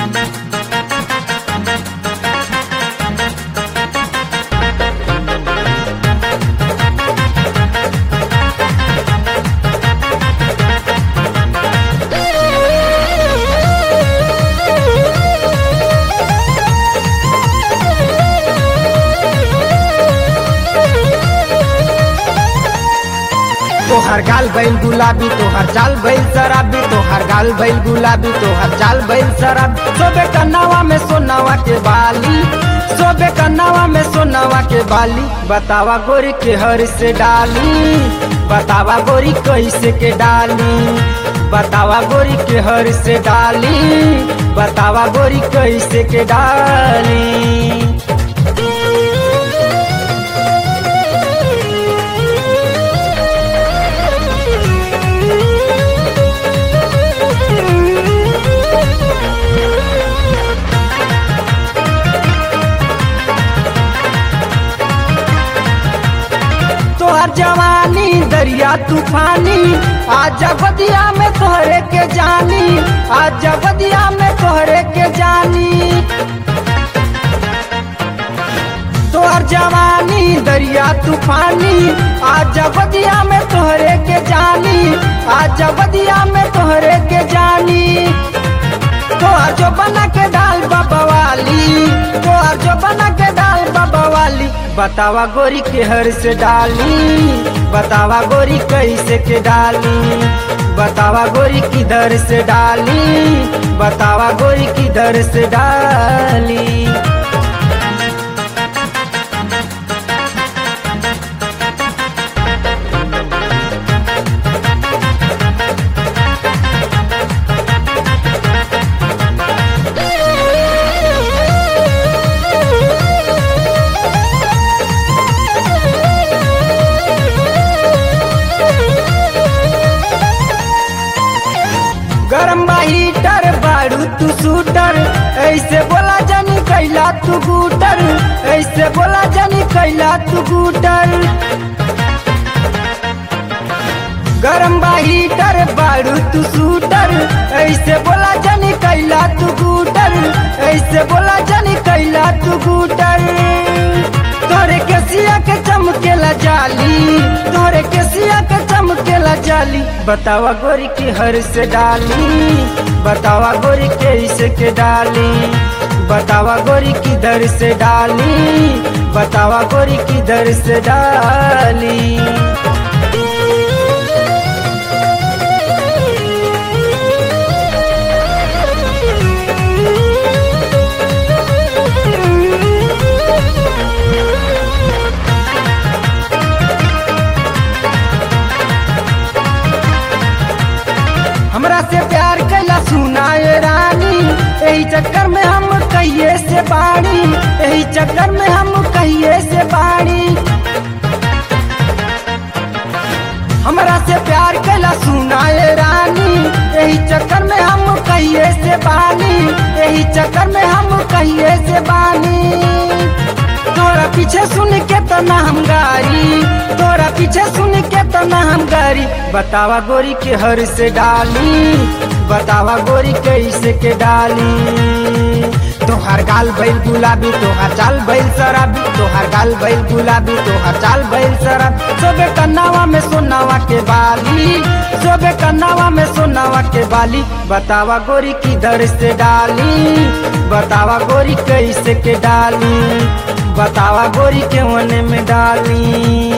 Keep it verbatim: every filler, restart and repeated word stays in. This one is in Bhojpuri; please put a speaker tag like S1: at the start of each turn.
S1: तोहर गाल बैल गुलाबी तोहर चाल बैल शराबी तोहर गाल बैल गुलाबी तोहर चाल बैल शराबी सोबे कन्नावा में सोनावा के बाली सोबे कन्नावा में सोनावा के बाली बतावा गोरी के हर से डाली बतावा गोरी कैसे के डाली बतावा गोरी के हर से डाली बतावा गोरी कैसे के डाली। तोहर जवानी दरिया तूफानी आज बदिया में तोहरे के जानी आज बदिया में तोहरे के जानी तोहर जवानी दरिया तूफानी आज बदिया में तोहरे के जानी आज बदिया में तोहरे के जानी तोहर जो बना के डाल बबवाली तोहर जो बना के डाल बबवाली बतावा गोरी के हर से डाली बतावा गोरी कैसे के डाली बतावा गोरी किधर से डाली बतावा गोरी किधर से डाली। गरम हीटर बारू तू सूटर ऐसे बोला जानी कैला तू गुटर ऐसे बोला जानी कैला तू गुटर गरम हीटर बारू तू सूटर ऐसे बोला जानी कैला तू गुटर ऐसे बोला जानी कैला तू गुटर तोरे के सिया के चमकेला जाली तोरे के सिया के चमकेला जाली बतावा गोरी के हर से डाली बतावा गोरी कैसे के डाली बतावा गोरी किधर से डाली बतावा गोरी किधर से डाली। हमरा से प्यार कैला सुनाए रानी यही चक्कर में हम कहिए से बाड़ी यही चक्कर में हम कहिए से बाड़ी हमरा से प्यार कैला सुनाए रानी यही चक्कर में हम कहिए से बानी यही चक्कर में हम कहिए से बानी तोरा पीछे सुन के तो ना हम गारी तोरा पीछे सुन के तो ना हम गारी बतावा गोरी के हर से डाली बतावा गोरी कैसे के डाली तोहर गाल बैल गुलाबी तोहर चाल बैल शराबी तोहर गाल बैल गुलाबी तोहर चाल बैल शराबी सोबे कन्नावा में सोनावा के बाली सोबे कन्नावा में सोनावा के बाली बतावा गोरी किधर से डाली बतावा गोरी कैसे के डाली बतावा गोरी के होने में डाली।